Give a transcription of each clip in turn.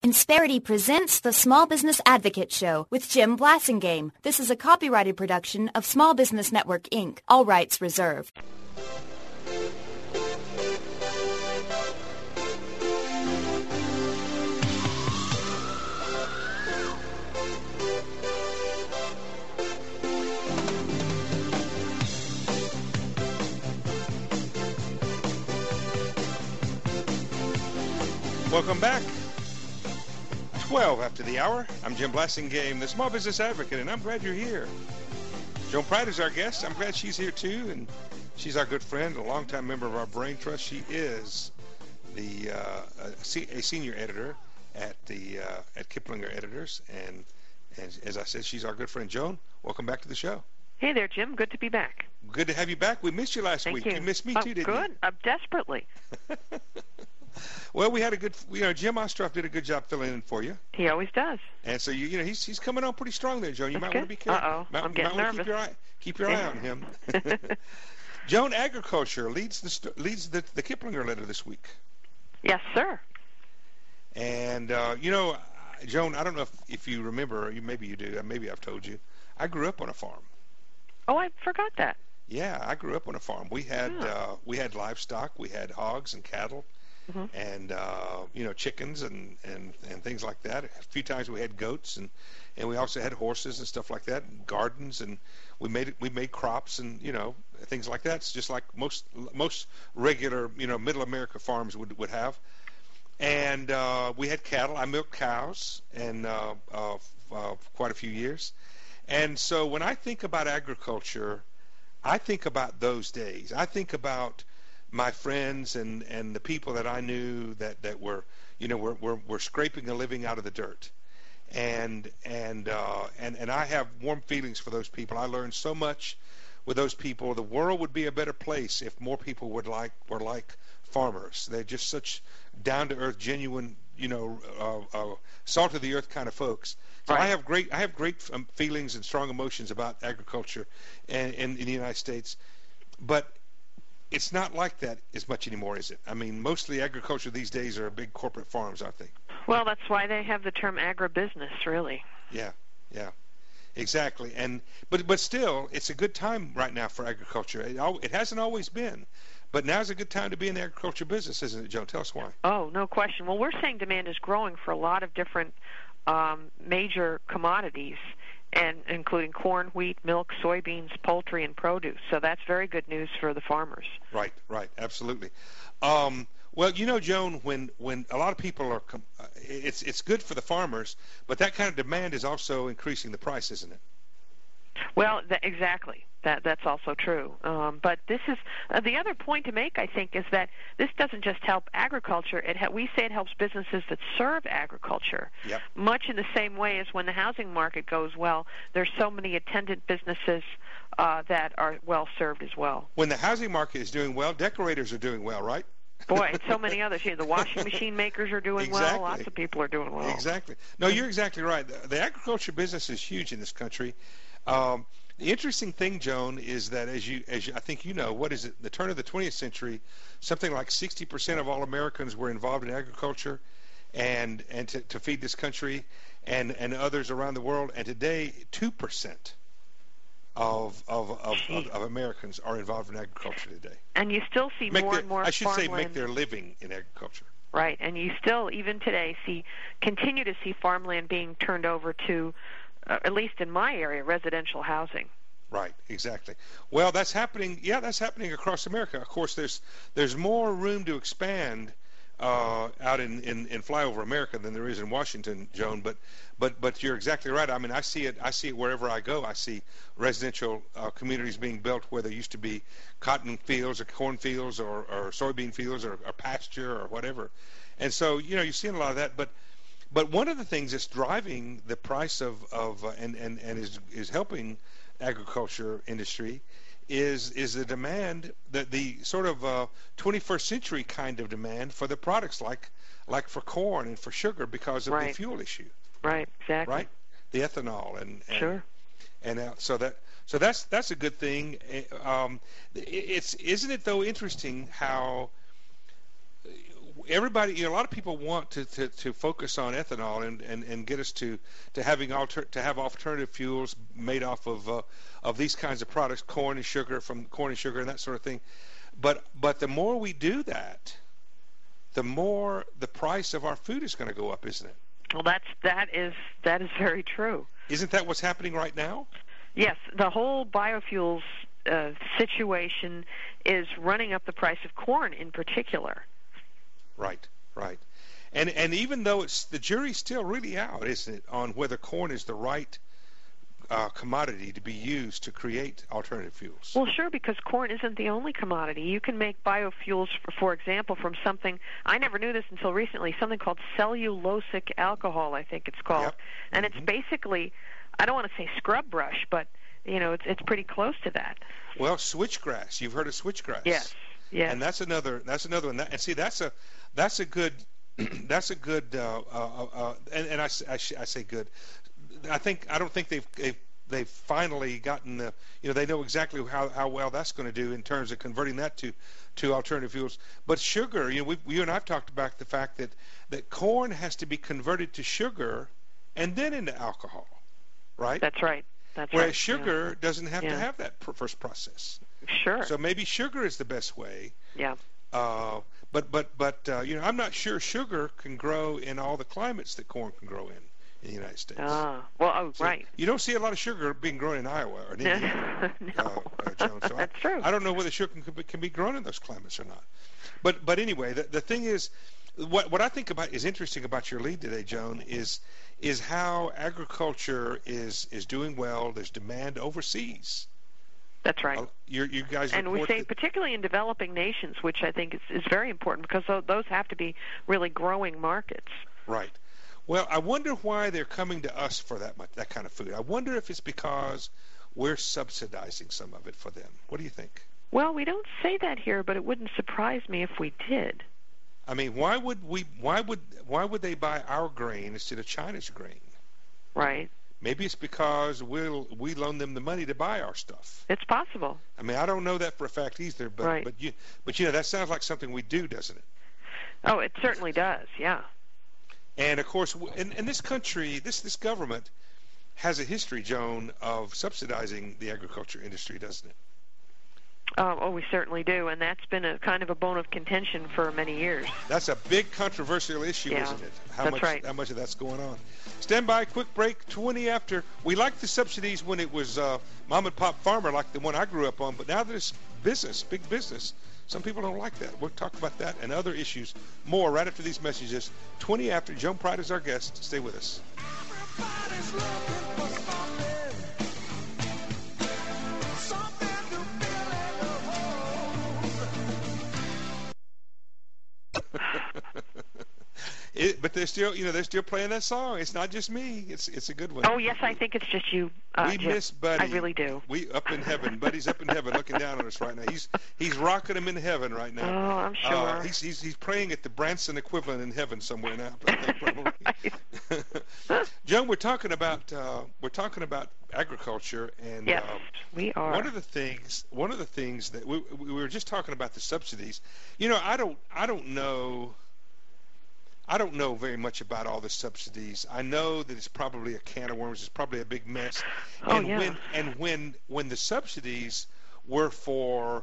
Insperity presents the Small Business Advocate Show with Jim Blasingame. This is a copyrighted production of Small Business Network, Inc., all rights reserved. Welcome back. 12 after the hour. I'm Jim Blasingame, the Small Business Advocate, and I'm glad you're here. Joan Pratt is our guest. I'm glad she's here too, and she's our good friend, a longtime member of our Brain Trust. She is a senior editor at Kiplinger Editors, and as I said, she's our good friend. Joan, welcome back to the show. Hey there, Jim. Good to be back. Good to have you back. We missed you last week. Thank you. You missed me too, didn't you? Good. Desperately. Well, we had a good, Jim Ostroff did a good job filling in for you. He always does. And so he's coming on pretty strong there, Joan. You might want to be careful. I'm getting nervous. Keep your eye on him. Joan, agriculture leads the Kiplinger letter this week. Yes, sir. And Joan, I don't know if you remember, or maybe you do. Maybe I've told you. I grew up on a farm. Oh, I forgot that. Yeah, I grew up on a farm. We had livestock. We had hogs and cattle. Mm-hmm. And chickens and things like that. A few times we had goats and we also had horses and stuff like that, and gardens, and we made crops and things like that. It's just like most regular middle America farms would have. And we had cattle. I milked cows and quite a few years. And so when I think about agriculture, I think about those days. I think about my friends and the people that I knew that were scraping a living out of the dirt, and I have warm feelings for those people. I learned so much with those people. The world would be a better place if more people were like farmers. They're just such down to earth, genuine, salt of the earth kind of folks. So right. I have great feelings and strong emotions about agriculture in the United States, but it's not like that as much anymore, is it? I mean, mostly agriculture these days are big corporate farms, aren't they? Well, that's why they have the term agribusiness, really. Yeah, exactly. But still, it's a good time right now for agriculture. It hasn't always been, but now's a good time to be in the agriculture business, isn't it, Joan? Tell us why. Oh, no question. Well, we're saying demand is growing for a lot of different major commodities, and including corn, wheat, milk, soybeans, poultry, and produce. So that's very good news for the farmers. Right, absolutely. Well, Joan, when a lot of people are, it's good for the farmers, but that kind of demand is also increasing the price, isn't it? Well, exactly. That's also true. But this is the other point to make, I think, is that this doesn't just help agriculture. We say it helps businesses that serve agriculture. Yep. Much in the same way as when the housing market goes well, there's so many attendant businesses that are well served as well. When the housing market is doing well, decorators are doing well, right? Boy, and so many others. The washing machine makers are doing well. Lots of people are doing well. Exactly. No, you're exactly right. The agriculture business is huge in this country. The interesting thing, Joan, is that as you I think what is it? The turn of the 20th century, something like 60% of all Americans were involved in agriculture, and to feed this country, and others around the world. And today, 2% of Americans are involved in agriculture today. And you still see more and more. I should farmland. say, make their living in agriculture. Right, and you still, even today, continue to see farmland being turned over to, at least in my area, residential housing. Right, exactly. Well, that's happening. Yeah, that's happening across America. Of course, there's more room to expand out in flyover America than there is in Washington, Joan. But you're exactly right. I mean, I see it wherever I go. I see residential communities being built where there used to be cotton fields or corn fields or soybean fields or pasture or whatever. And so you're seeing a lot of that. But one of the things that's driving the price of and is helping agriculture industry is the demand, the sort of 21st century kind of demand for the products like for corn and for sugar because of the fuel issue. Right, exactly. Right, the ethanol and sure. And so that's a good thing. Isn't it though interesting how everybody, a lot of people want to focus on ethanol and get us to having to have alternative fuels made off of these kinds of products, corn and sugar and that sort of thing. But the more we do that, the more the price of our food is going to go up, isn't it? Well, that is very true. Isn't that what's happening right now? Yes, the whole biofuels situation is running up the price of corn in particular. Right. And even though the jury's still really out, isn't it, on whether corn is the right commodity to be used to create alternative fuels. Well, sure, because corn isn't the only commodity. You can make biofuels, for example, from something, I never knew this until recently, something called cellulosic alcohol, I think it's called. Yep. And it's basically, I don't want to say scrub brush, but it's pretty close to that. Well, switchgrass. You've heard of switchgrass. Yes. And that's another one. And see, that's a good and I say good. I don't think they've finally gotten the, they know exactly how well that's going to do in terms of converting that to alternative fuels. But sugar, you and I've talked about the fact that corn has to be converted to sugar and then into alcohol, right? That's right. Whereas sugar doesn't have to have that first process. Sure. So maybe sugar is the best way. Yeah. But I'm not sure sugar can grow in all the climates that corn can grow in the United States. Right. You don't see a lot of sugar being grown in Iowa or in India. No. Joan. So that's true. I don't know whether sugar can be grown in those climates or not. But anyway, the thing is, what I think about is interesting about your lead today, Joan, is how agriculture is doing well. There's demand overseas. That's right. You guys and we say particularly in developing nations, which I think is very important because those have to be really growing markets. Right. Well, I wonder why they're coming to us for that kind of food. I wonder if it's because we're subsidizing some of it for them. What do you think? Well, we don't say that here, but it wouldn't surprise me if we did. I mean, why would they buy our grain instead of China's grain? Right. Maybe it's because we loan them the money to buy our stuff. It's possible. I mean, I don't know that for a fact either, but right. but that sounds like something we do, doesn't it? Oh, it certainly does. Yeah. And of course, in this country, this government has a history, Joan, of subsidizing the agriculture industry, doesn't it? Oh, we certainly do, and that's been a kind of a bone of contention for many years. That's a big controversial issue, isn't it? How much of that's going on. Stand by, quick break, 20 after. We liked the subsidies when it was mom and pop farmer like the one I grew up on, but now that it's business, big business, some people don't like that. We'll talk about that and other issues more right after these messages. 20 after. Joan Pride is our guest. Stay with us. Everybody's looking for something. But they're still playing that song. It's not just me. It's a good one. Oh yes, I think it's just you. We miss Buddy. I really do. We up in heaven. Buddy's up in heaven, looking down on us right now. He's rocking him in heaven right now. Oh, I'm sure. He's praying at the Branson equivalent in heaven somewhere now. Joan, we're talking about agriculture, and yes, we are. One of the things that we were just talking about the subsidies. I don't know very much about all the subsidies. I know that it's probably a can of worms. It's probably a big mess. When the subsidies were for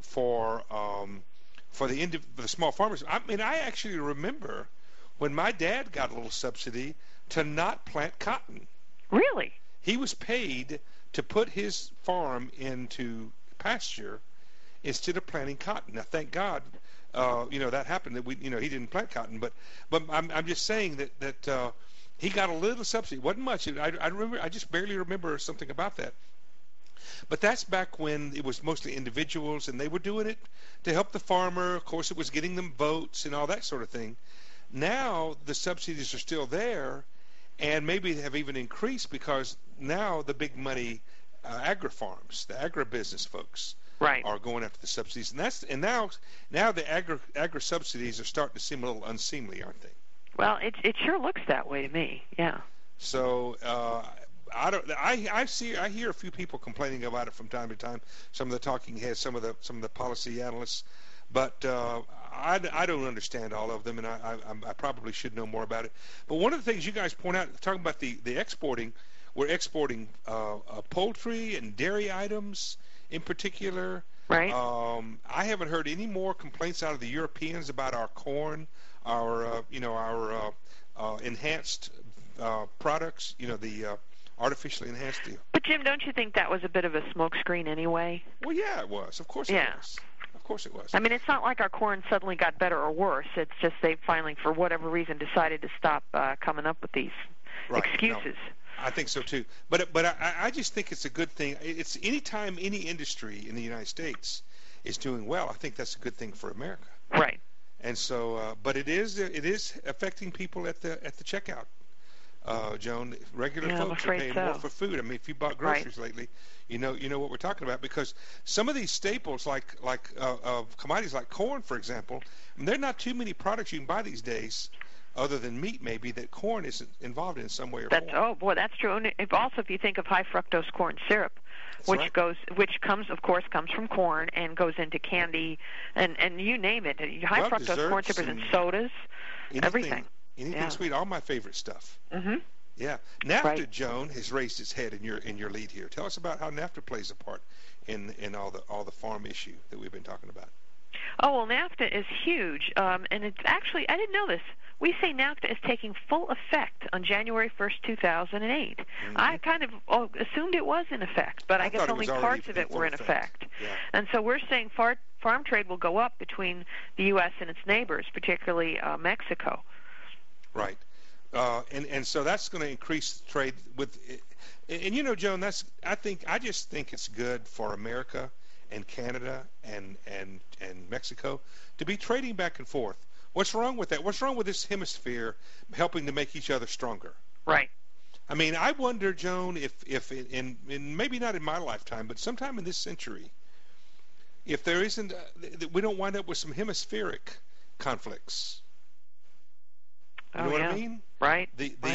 the small farmers, I mean, I actually remember when my dad got a little subsidy to not plant cotton. Really? He was paid to put his farm into pasture instead of planting cotton. Now, thank God. That happened. That he didn't plant cotton, but I'm just saying that he got a little subsidy. It wasn't much. I remember. I just barely remember something about that. But that's back when it was mostly individuals, and they were doing it to help the farmer. Of course, it was getting them votes and all that sort of thing. Now the subsidies are still there, and maybe have even increased because now the big money agri-farms, the agribusiness folks, right, are going after the subsidies, and now the agri subsidies are starting to seem a little unseemly, aren't they? Well, it sure looks that way to me. Yeah. So I hear a few people complaining about it from time to time. Some of the talking heads, some of the policy analysts, But I don't understand all of them, and I probably should know more about it. But one of the things you guys point out, talking about the exporting, we're exporting poultry and dairy items in particular. Right. I haven't heard any more complaints out of the Europeans about our corn, our enhanced products. The artificially enhanced deal. But Jim, don't you think that was a bit of a smokescreen anyway? Well, yeah, it was. Of course it was. Of course it was. I mean, it's not like our corn suddenly got better or worse. It's just they finally, for whatever reason, decided to stop coming up with these excuses. No, I think so too. But I just think it's a good thing. It's anytime any industry in the United States is doing well, I think that's a good thing for America. Right. And so, but it is affecting people at the checkout. Joan, regular folks are paying more for food. I mean, if you bought groceries lately, you know what we're talking about, because some of these staples, like commodities like corn, for example, there are not too many products you can buy these days, other than meat maybe, that corn isn't involved in some way or form. Oh boy, that's true. And if you think of high fructose corn syrup, which comes from corn and goes into candy and you name it, high fructose corn syrup is in sodas, everything. Anything sweet, all my favorite stuff. Mm-hmm. Yeah. NAFTA, Joan, has raised its head in your lead here. Tell us about how NAFTA plays a part in all the farm issue that we've been talking about. Oh, well, NAFTA is huge, and it's actually, I didn't know this. We say NAFTA is taking full effect on January 1st, 2008. Mm-hmm. I kind of assumed it was in effect, but I guess only parts of it were in effect. Yeah. And so we're saying farm trade will go up between the U.S. and its neighbors, particularly Mexico. Right. And so that's going to increase trade with, and Joan, I just think it's good for America and Canada and Mexico to be trading back and forth. What's wrong with that? What's wrong with this hemisphere helping to make each other stronger? Right. I mean, I wonder, Joan, if in maybe not in my lifetime, but sometime in this century, if there isn't, we don't wind up with some hemispheric conflicts. You know what I mean? Right.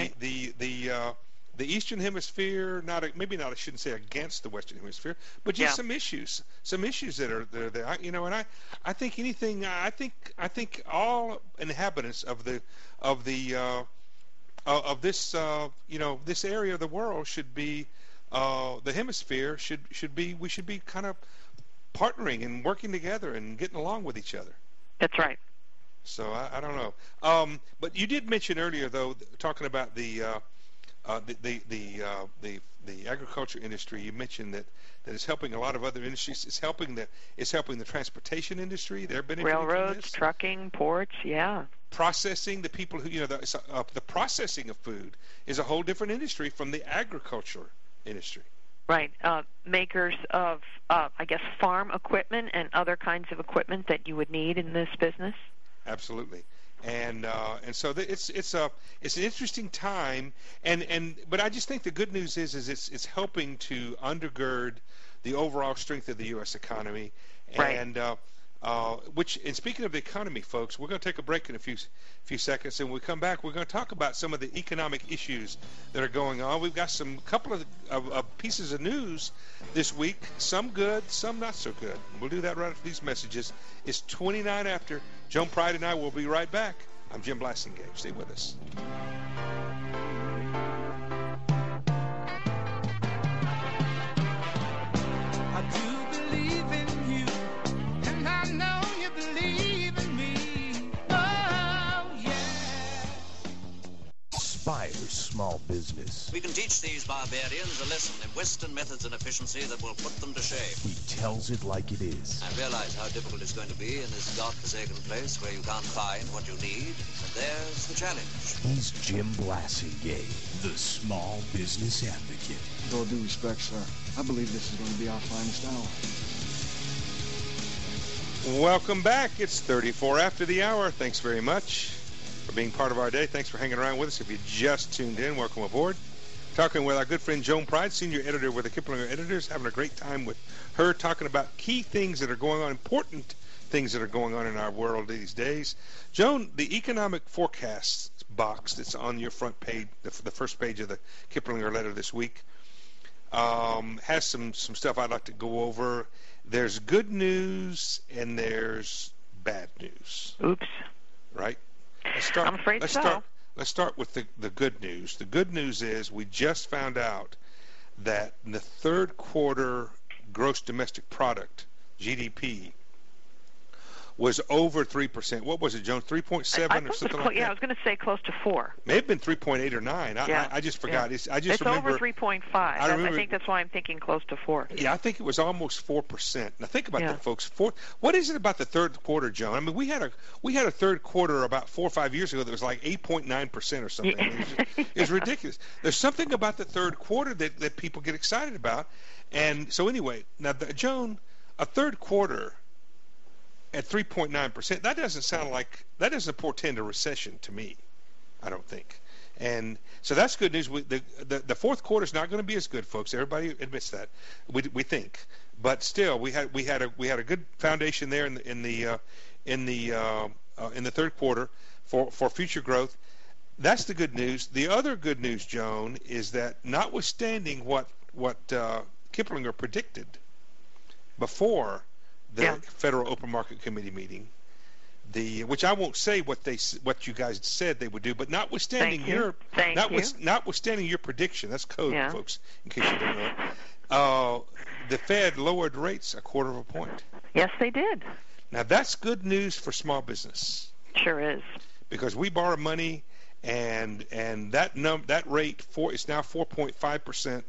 The Eastern Hemisphere, I shouldn't say against the Western Hemisphere, but just some issues that are there. And I think anything. I think all inhabitants of this this area of the world should be the hemisphere should be. We should be kind of partnering and working together and getting along with each other. That's right. So I don't know. But you did mention earlier, though, talking about the agriculture industry. You mentioned that it's helping a lot of other industries. It's helping the transportation industry. They're benefiting railroads, from this. Trucking, ports. Yeah. Processing, the people who the processing of food is a whole different industry from the agriculture industry. Right. Makers of I guess farm equipment and other kinds of equipment that you would need in this business. Absolutely, and so it's an interesting time, but I just think the good news is it's helping to undergird the overall strength of the U.S. economy, and and speaking of the economy, folks, we're going to take a break in a few seconds, and when we come back, we're going to talk about some of the economic issues that are going on. We've got couple of pieces of news this week, some good, some not so good. We'll do that right after these messages. It's 29 after. Joan Pride and I will be right back. I'm Jim Blasingame. Stay with us. I do believe in you, and I know you believe in me. Oh, yeah. Inspire small business. We can teach these barbarians a lesson in Western methods and efficiency that will put them to shame. He tells it like it is. I realize how difficult it's going to be in this godforsaken place where you can't find what you need, but there's the challenge. He's Jim Blasingame, the small business advocate. With all due respect, sir, I believe this is going to be our finest hour. Welcome back. It's 34 after the hour. Thanks very much for being part of our day. Thanks for hanging around with us. If you just tuned in, welcome aboard. Talking with our good friend Joan Pride, senior editor with the Kiplinger Editors, having a great time with her, talking about key things that are going on, important things that are going on in our world these days. Joan, the economic forecast box that's on your front page, the first page of the Kiplinger letter this week, has some stuff I'd like to go over. There's good news and there's bad news. Oops. Right? I'm afraid so. Let's start with the good news. The good news is we just found out that in the third quarter gross domestic product, GDP, was over 3%. What was it, Joan? 3.7 or something like that? Yeah, I was going to say close to 4. May have been 3.8 or 9. I just forgot. Yeah. I just remember. It's over 3.5. I think that's why I'm thinking close to 4. Yeah, I think it was almost 4%. Now think about that, folks. What is it about the third quarter, Joan? I mean, we had a third quarter about 4 or 5 years ago that was like 8.9% or something. It's ridiculous. There's something about the third quarter that people get excited about. And so anyway, now Joan, a third quarter at 3.9%, that doesn't portend a recession to me, I don't think. And so that's good news. The fourth quarter is not going to be as good, folks. Everybody admits that. We think, but still, we had a good foundation there in the third quarter for future growth. That's the good news. The other good news, Joan, is that notwithstanding what Kiplinger predicted before the Federal Open Market Committee meeting, which I won't say what you guys said they would do, but notwithstanding your prediction, that's code, folks, in case you don't know, the Fed lowered rates 1/4 point. Yes, they did. Now that's good news for small business. Sure is. Because we borrow money, and that rate is now 4.5%.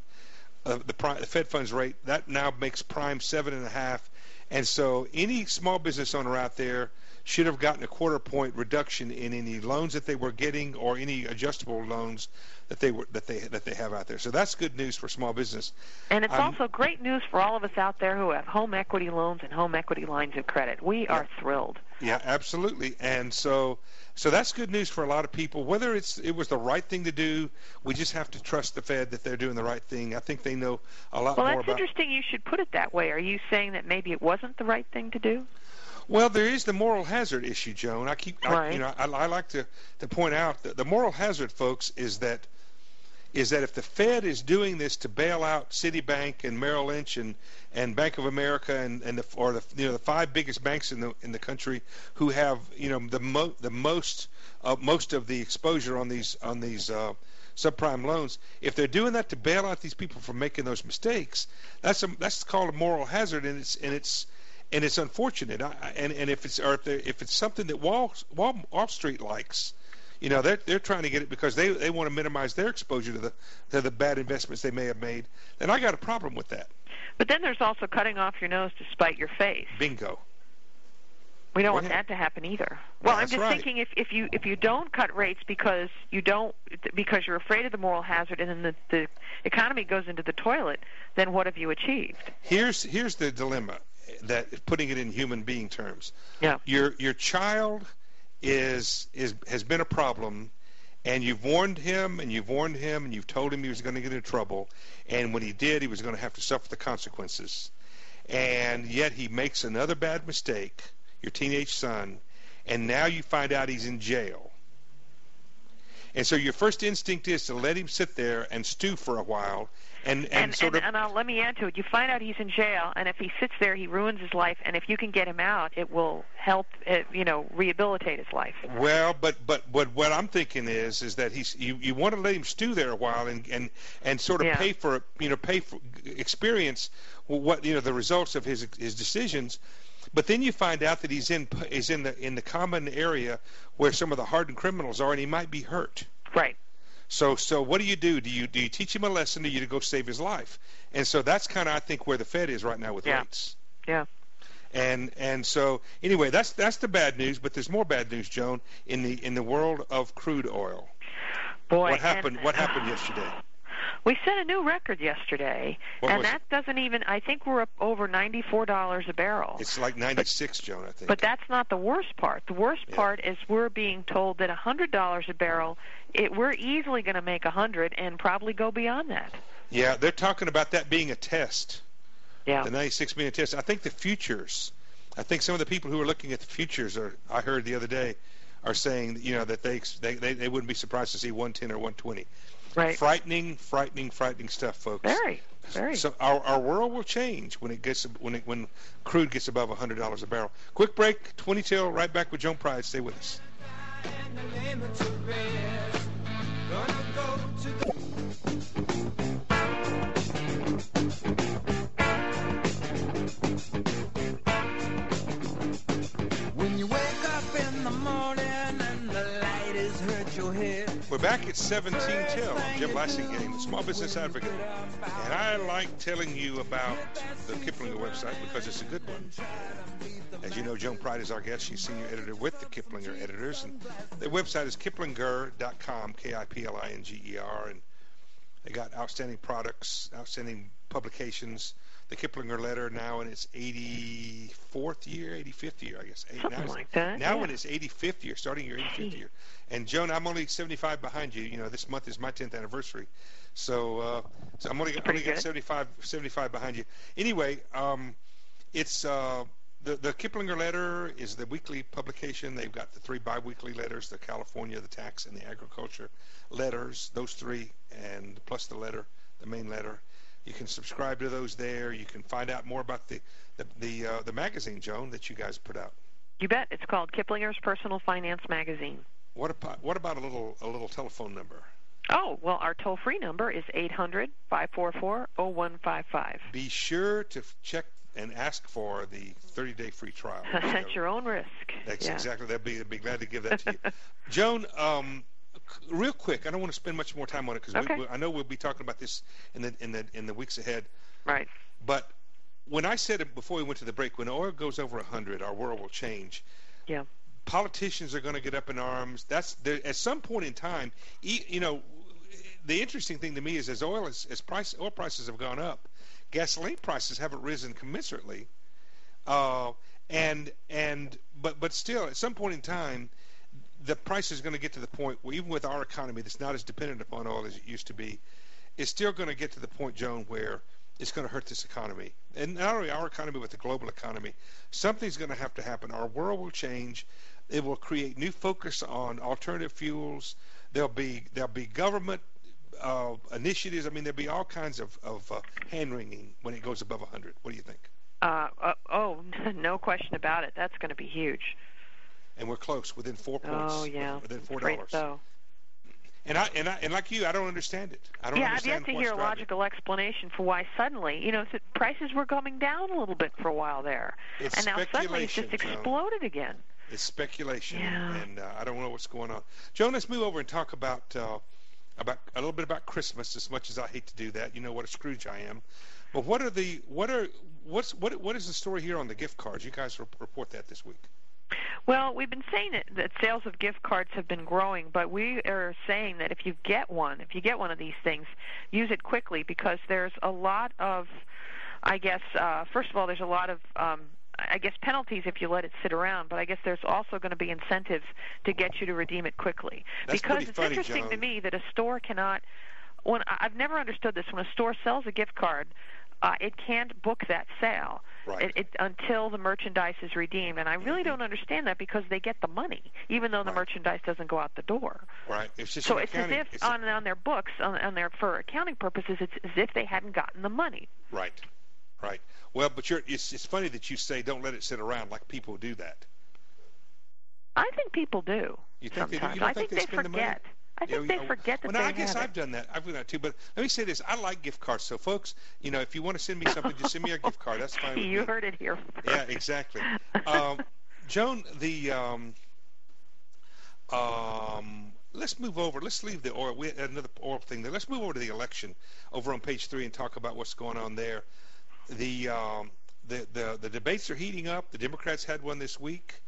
The Fed funds rate, that now makes prime 7.5%. And so any small business owner out there should have gotten 1/4 point reduction in any loans that they were getting or any adjustable loans that they have out there. So that's good news for small business. And it's also great news for all of us out there who have home equity loans and home equity lines of credit. We are thrilled. Yeah, absolutely. And so that's good news for a lot of people. Whether it was the right thing to do, we just have to trust the Fed that they're doing the right thing. I think they know a lot more about. Well, that's interesting. You should put it that way. Are you saying that maybe it wasn't the right thing to do? Well, there is the moral hazard issue, Joan. I like to point out that the moral hazard, folks, is that if the Fed is doing this to bail out Citibank and Merrill Lynch and Bank of America and the 5 biggest banks in the country who have the most of the exposure on these subprime loans, if they're doing that to bail out these people from making those mistakes, that's called a moral hazard, and it's unfortunate. And if it's something that Wall Street likes, they're trying to get it because they want to minimize their exposure to the bad investments they may have made. And I got a problem with that. But then there's also cutting off your nose to spite your face. Bingo. We don't want that to happen either. Well, I'm just thinking if you don't cut rates because you're afraid of the moral hazard, and then the economy goes into the toilet, then what have you achieved? Here's the dilemma, that putting it in human being terms. Yeah. Your child has been a problem, and you've warned him and you've told him he was going to get in trouble, and when he did, he was going to have to suffer the consequences. And yet he makes another bad mistake, your teenage son, and now you find out he's in jail. And so your first instinct is to let him sit there and stew for a while. And let me add to it. You find out he's in jail, and if he sits there, he ruins his life. And if you can get him out, it will help, rehabilitate his life. Well, but what I'm thinking is that you want to let him stew there a while and sort of pay for experience what the results of his decisions. But then you find out that he's in the common area where some of the hardened criminals are, and he might be hurt. Right. So what do you do? Do you teach him a lesson, or do you go save his life? And so that's kind of, I think, where the Fed is right now with rates. Yeah. And so anyway, that's the bad news. But there's more bad news, Joan, in the world of crude oil. Boy, what happened yesterday? We set a new record yesterday, and that doesn't even. I think we're up over $94 a barrel. It's like 96, Joan, I think. But that's not the worst part. The worst part is we're being told that $100 a barrel. We're easily going to make 100 and probably go beyond that. Yeah, they're talking about that being a test. Yeah. The 96 being a test. I think the futures. I think some of the people who are looking at the futures I heard the other day, are saying that they wouldn't be surprised to see 110 or 120. Right. Frightening stuff, folks. Very, very. So our world will change when crude gets above $100 a barrel. Quick break, 20 till, right back with Joan Pride. Stay with us. When you wake up in the morning and the light has hurt your head. We're back at 17 till. I'm Jim Blasingame, the Small Business Advocate. And I like telling you about the Kiplinger website because it's a good one. As you know, Joan Pride is our guest. She's senior editor with the Kiplinger editors. And the website is kiplinger.com, Kiplinger. And they got outstanding products, outstanding publications. The Kiplinger letter now in its 85th year, I guess. Something like that. Now in its 85th year, starting your 85th year. And Joan, I'm only 75 behind you. You know, this month is my 10th anniversary. So I'm only got 75 behind you. Anyway, it's the Kiplinger letter is the weekly publication. They've got the 3 biweekly letters, the California, the tax, and the agriculture letters, those 3, and plus the main letter. You can subscribe to those there. You can find out more about the magazine, Joan, that you guys put out. You bet. It's called Kiplinger's Personal Finance Magazine. What about a little telephone number? Oh, well, our toll-free number is 800-544-0155. Be sure to check and ask for the 30-day free trial. At your own risk. That's exactly. They'd be glad to give that to you. Joan, real quick, I don't want to spend much more time on it because I know we'll be talking about this in the weeks ahead. Right. But when I said it before we went to the break, when oil goes over 100, our world will change. Yeah. Politicians are going to get up in arms. At some point in time, you know, the interesting thing to me is as oil prices have gone up, gasoline prices haven't risen commensurately. But still, at some point in time, the price is going to get to the point where even with our economy that's not as dependent upon oil as it used to be, it's still going to get to the point, Joan, where it's going to hurt this economy. And not only our economy, but the global economy. Something's going to have to happen. Our world will change. It will create new focus on alternative fuels. There'll be government initiatives. I mean, there'll be all kinds of hand-wringing when it goes above 100. What do you think? No question about it. That's going to be huge. And we're close, within 4 points. Oh, yeah. Within $4. Great, so. And like you, I don't understand it. I don't understand. I've yet to hear a logical explanation for why suddenly, you know, prices were coming down a little bit for a while there, and now suddenly it's just exploded again. It's speculation, yeah. And I don't know what's going on. Joan, let's move over and talk about a little bit about Christmas. As much as I hate to do that, you know what a Scrooge I am. But what is the story here on the gift cards? You guys report that this week. Well, we've been saying that sales of gift cards have been growing, but we are saying that if you get one of these things, use it quickly because there's a lot of, first of all, there's a lot of, penalties if you let it sit around, but I guess there's also going to be incentives to get you to redeem it quickly. That's because it's funny, interesting Joan. to me that a store cannot, I've never understood this, when a store sells a gift card, it can't book that sale until the merchandise is redeemed. And I really don't understand that because they get the money, even though the merchandise doesn't go out the door. Right. It's just so it's as if on their books, on their for accounting purposes, it's as if they hadn't gotten the money. Right. Right. Well, but it's funny that you say don't let it sit around like people do that. I think people do. You think sometimes. They do? You don't think they spend forget. The money? I think they forget that they I guess have I've done that. I've done that too. But let me say this: I like gift cards. So, folks, you know, if you want to send me something, just send me a gift card. That's fine. You heard it here first. Yeah, exactly. Joan, let's move over. Let's leave the oil. We had another oil thing there. Let's move over to the election over on page 3 and talk about what's going on there. The debates are heating up. The Democrats had one this week.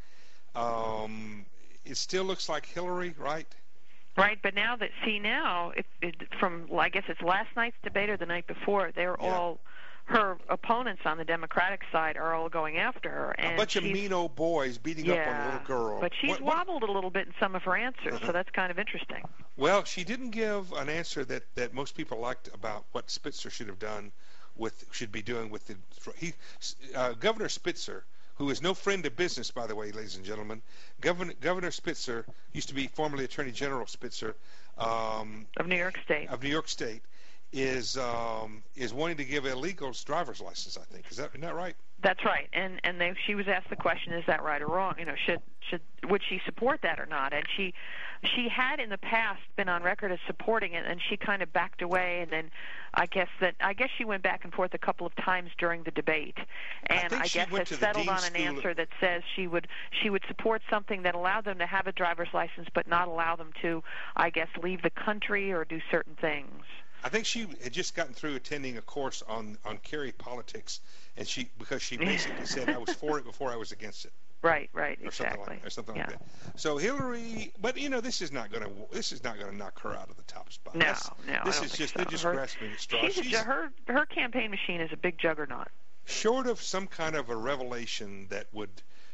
It still looks like Hillary, right? Right, but now from I guess it's last night's debate or the night before, they're all her opponents on the Democratic side are all going after her. And a bunch of mean old boys beating up on a little girl. But she's wobbled a little bit in some of her answers, so that's kind of interesting. Well, she didn't give an answer that most people liked about what Spitzer should be doing with Governor Spitzer, who is no friend of business, by the way, ladies and gentlemen. Governor Spitzer used to be formerly Attorney General Spitzer. of New York State. Is wanting to give illegals driver's license. I think isn't that right? That's right, and she was asked the question, is that right or wrong? Would she support that or not? And she had in the past been on record as supporting it, and she kind of backed away, and then I guess she went back and forth a couple of times during the debate, and I guess has settled on an answer that says she would support something that allowed them to have a driver's license, but not allow them to, I guess, leave the country or do certain things. I think she had just gotten through attending a course on carry politics, and because she basically said I was for it before I was against it. Right, or exactly. Something like that. So Hillary, but this is not going to knock her out of the top spot. No, this is just they're just grasping at straws. Her campaign machine is a big juggernaut. Short of some kind of a revelation that would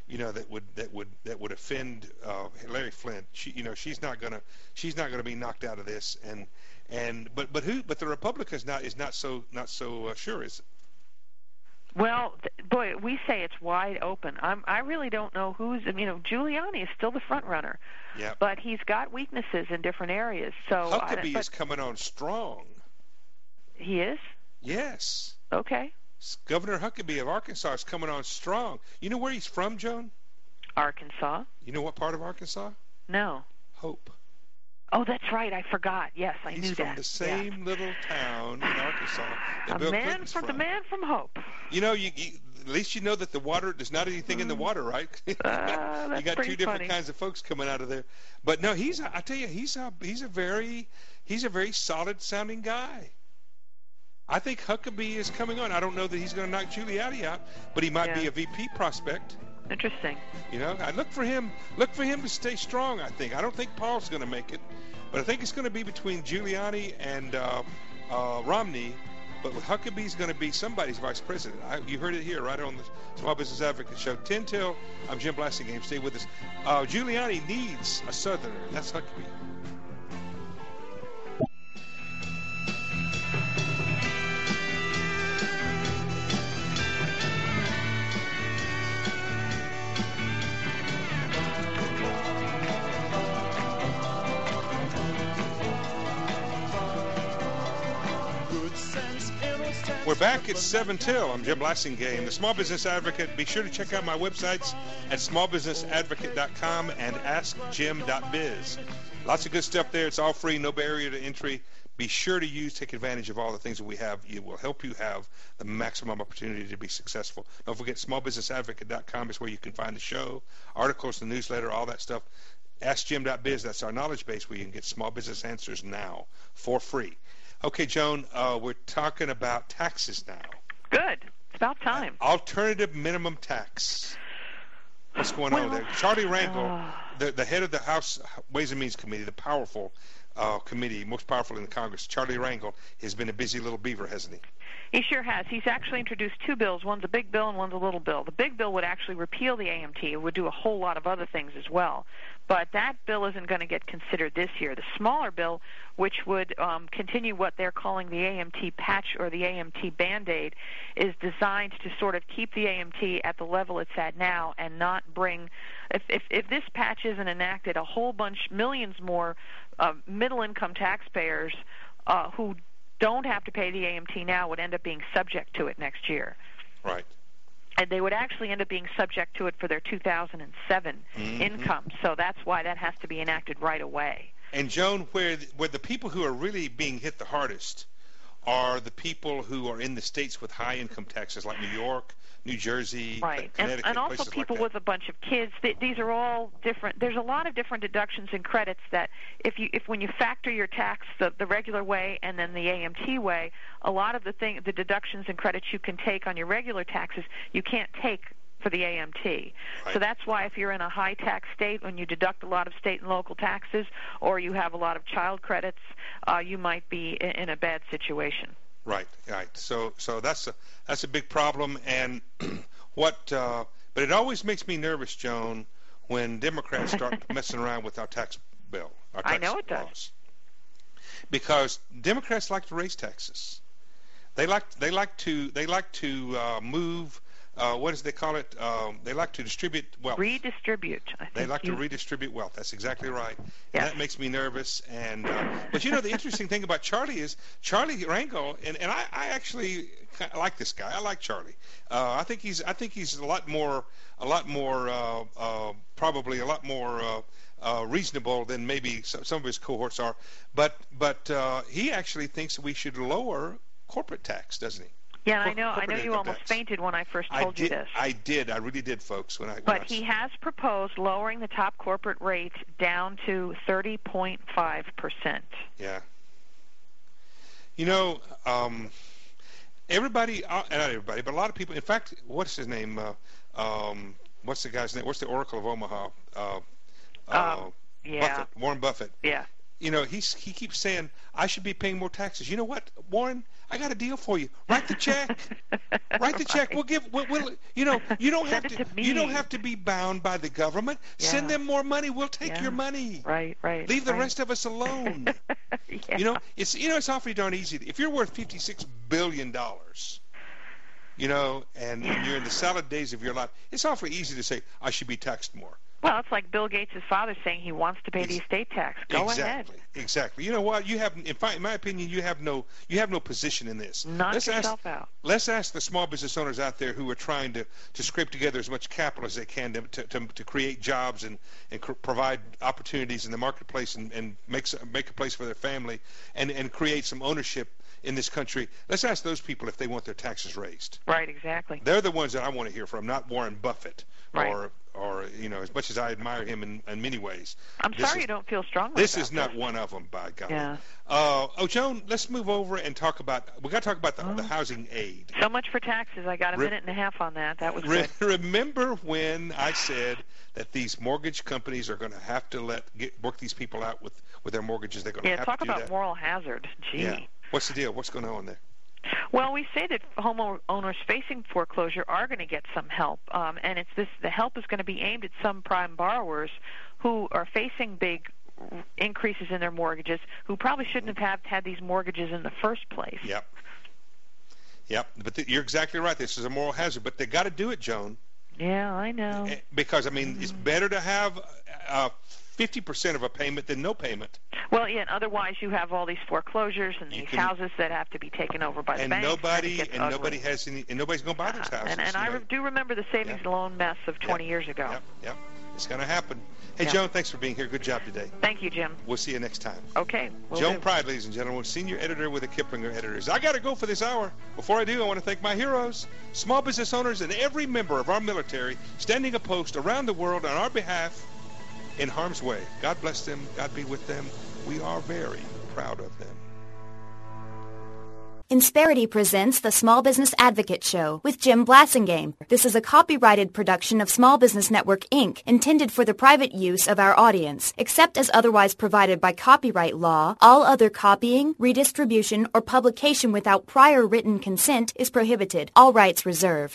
offend Larry Flint, she's not gonna be knocked out of this. But the Republicans is not so sure, is it? Well, boy, we say it's wide open. I really don't know who's. Giuliani is still the front runner. Yeah. But he's got weaknesses in different areas. So Huckabee is coming on strong. He is? Yes. Okay. Governor Huckabee of Arkansas is coming on strong. You know where he's from, Joan? Arkansas. You know what part of Arkansas? No. Hope. Oh, that's right. I forgot. Yes, I knew that. He's from the same little town in Arkansas that Bill Clinton's from. The man from Hope. At least you know that the water, there's not anything in the water, right? That's you got two different funny. kinds of folks coming out of there. But no, I tell you, he's a very solid sounding guy. I think Huckabee is coming on. I don't know that he's going to knock Giuliani out, but he might be a VP prospect. Interesting. I look for him to stay strong. I think. I don't think Paul's going to make it, but I think it's going to be between Giuliani and Romney. But with Huckabee's going to be somebody's vice president. You heard it here, right on the Small Business Advocate Show. 10 till. I'm Jim Blasingame. Stay with us. Giuliani needs a Southerner. That's Huckabee. We're back at 7 till. I'm Jim Blasingame, the Small Business Advocate. Be sure to check out my websites at smallbusinessadvocate.com and askjim.biz. Lots of good stuff there. It's all free, no barrier to entry. Be sure to take advantage of all the things that we have. It will help you have the maximum opportunity to be successful. Don't forget, smallbusinessadvocate.com is where you can find the show, articles, the newsletter, all that stuff. AskJim.biz, that's our knowledge base where you can get small business answers now for free. Okay, Joan, we're talking about taxes now. Good. It's about time. Alternative minimum tax. What's going on there? Charlie Rangel, the head of the House Ways and Means Committee, the powerful committee, most powerful in the Congress, Charlie Rangel, has been a busy little beaver, hasn't he? He sure has. He's actually introduced two bills. One's a big bill and one's a little bill. The big bill would actually repeal the AMT. It would do a whole lot of other things as well. But that bill isn't going to get considered this year. The smaller bill, which would continue what they're calling the AMT patch or the AMT Band-Aid, is designed to sort of keep the AMT at the level it's at now and not bring, if this patch isn't enacted, a whole bunch, millions more middle-income taxpayers who don't have to pay the AMT now would end up being subject to it next year. Right. And they would actually end up being subject to it for their 2007 income. So that's why that has to be enacted right away. And, Joan, where the people who are really being hit the hardest are the people who are in the states with high income taxes like New York, New Jersey, right. Connecticut, and also people like with a bunch of kids. These are all different. There's a lot of different deductions and credits that if when you factor your tax the regular way and then the AMT way, a lot of the deductions and credits you can take on your regular taxes you can't take for the AMT. Right. So that's why if you're in a high tax state, when you deduct a lot of state and local taxes, or you have a lot of child credits, you might be in a bad situation. Right. So that's a big problem, and but it always makes me nervous, Joan, when Democrats start messing around with our tax bill, our tax I know it laws. does. Because Democrats like to raise taxes. They like to move what does they call it? They like to distribute wealth. Redistribute. I think They like to redistribute wealth. That's exactly right. Yes. That makes me nervous. And but you know, the interesting thing about Charlie is Charlie Rangel, and I actually like this guy. I like Charlie. I think he's probably a lot more reasonable than maybe some of his cohorts are. But he actually thinks we should lower corporate tax, doesn't he? Yeah, I know you almost fainted when I first told you this. I did. I really did, folks. But he has proposed lowering the top corporate rate down to 30.5%. Yeah. You know, everybody, not everybody, but a lot of people, in fact, what's his name? What's the guy's name? What's the Oracle of Omaha? Buffett, Warren Buffett. Yeah. You know, he keeps saying, I should be paying more taxes. You know what, Warren? I got a deal for you. Write the check. Write the check. We'll you know, you don't have to be bound by the government. Yeah. Send them more money. We'll take your money. Right. Leave the rest of us alone. Yeah. You know, it's awfully darn easy. If you're worth $56 billion, you know, and you're in the salad days of your life, it's awfully easy to say, I should be taxed more. Well, it's like Bill Gates' father saying he wants to pay the estate tax. Go ahead. Exactly. You know what? You have, in my opinion, you have no position in this. Knock yourself out. Let's ask the small business owners out there who are trying to scrape together as much capital as they can to create jobs and provide opportunities in the marketplace and make a place for their family and create some ownership in this country. Let's ask those people if they want their taxes raised. Right, exactly. They're the ones that I want to hear from, not Warren Buffett right. or you know, as much as I admire him in many ways. I'm sorry you don't feel strongly this about is not one of them, by God. Yeah. Joan, let's move over and talk about, we got to talk about the housing aid. So much for taxes. I got a minute and a half on that. That was good. Remember when I said that these mortgage companies are going to have to work these people out with their mortgages? They're going to have talk to do about that. moral hazard. Gee. Yeah. What's the deal? What's going on there? Well, we say that homeowners facing foreclosure are going to get some help, and the help is going to be aimed at some prime borrowers who are facing big increases in their mortgages, who probably shouldn't have had these mortgages in the first place. Yep. But you're exactly right. This is a moral hazard, but they got to do it, Joan. Yeah, I know. Because I mean, it's better to have 50% of a payment than no payment. Well, yeah, and otherwise you have all these foreclosures and these houses that have to be taken over by the banks. Nobody's going to buy those houses. And I do remember the savings loan mess of 20 years ago. Yep. It's going to happen. Hey, Joan, thanks for being here. Good job today. Thank you, Jim. We'll see you next time. Okay. Joan Pride, ladies and gentlemen, senior editor with the Kiplinger Editors. I got to go for this hour. Before I do, I want to thank my heroes, small business owners, and every member of our military standing a post around the world on our behalf in harm's way. God bless them. God be with them. We are very proud of them. Insperity presents the Small Business Advocate Show with Jim Blasingame. This is a copyrighted production of Small Business Network, Inc., intended for the private use of our audience. Except as otherwise provided by copyright law, all other copying, redistribution, or publication without prior written consent is prohibited. All rights reserved.